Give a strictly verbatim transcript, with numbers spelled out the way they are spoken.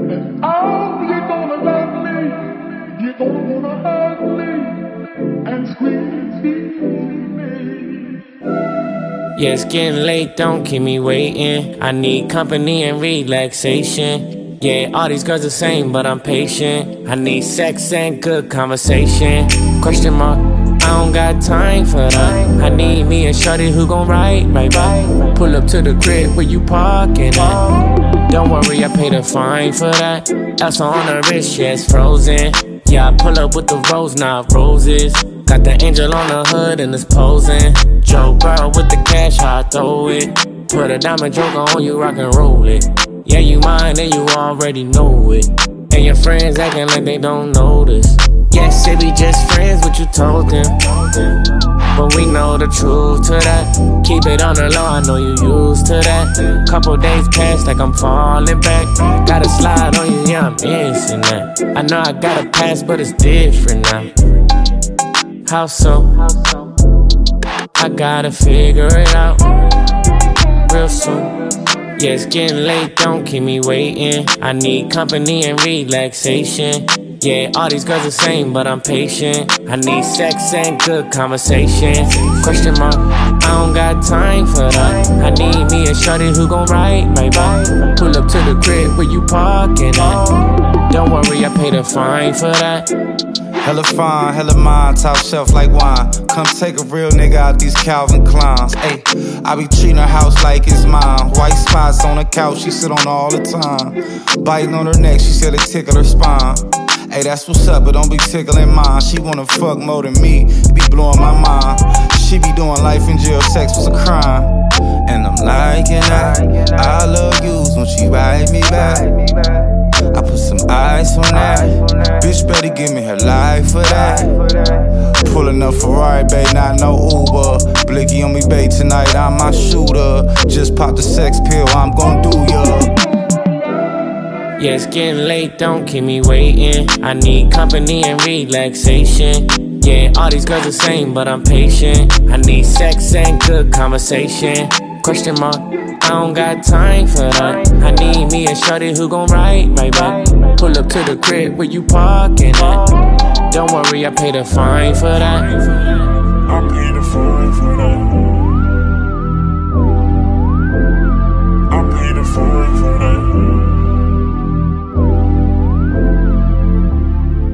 Oh, you're gonna love me, you're gonna wanna hug me and squeeze me. Yeah, it's getting late, don't keep me waiting. I need company and relaxation. Yeah, all these girls the same, but I'm patient. I need sex and good conversation. Question mark, I don't got time for that. I need me a shorty who gon' ride, right, right. Pull up to the crib where you parking at. Don't worry, I paid a fine for that. Elsa on the wrist, yeah, it's frozen. Yeah, I pull up with the rose, not roses. Got the angel on the hood and it's posing. Joe Burrow with the cash, how I throw it. Put a diamond joker on you, rock and roll it. Yeah, you mine and you already know it. And your friends acting like they don't notice. Yes, they be just friends, what you told them. But we know the truth to that. Keep it on the low, I know you used to that. Couple days past like I'm falling back. Gotta slide on you, yeah, I'm missing that. I know I got a past, but it's different now. How so? I gotta figure it out real soon. Yeah, it's getting late, don't keep me waiting. I need company and relaxation. Yeah, all these girls the same, but I'm patient. I need sex and good conversation. Question mark, I don't got time for that. I need me a shorty who gon' ride, right, right. Pull up to the crib where you parking at. Don't worry, I paid a fine for that. Hella fine, hella mine, top shelf like wine. Come take a real nigga out these Calvin Kleins. Ayy, I be treating her house like it's mine. White spots on the couch, she sit on all the time. Biting on her neck, she said it tickle her spine. Ayy, that's what's up, but don't be tickling mine. She wanna fuck more than me, be blowing my mind. She be doing life in jail, sex was a crime. And I'm liking that, I love yous when she ride me back. I put some ice on that. Bitch better give me her life for that. Pulling up Ferrari, babe, not no Uber. Blicky on me, babe, tonight I'm my shooter. Just pop the sex pill, I'm gon' do ya. Yeah, it's getting late, don't keep me waiting. I need company and relaxation. Yeah, all these girls the same, but I'm patient. I need sex and good conversation. Question mark, I don't got time for that. I need me a shorty who gon' ride, right, right. Pull up to the crib where you parking at. Don't worry, I paid a fine for that. I paid a fine for that.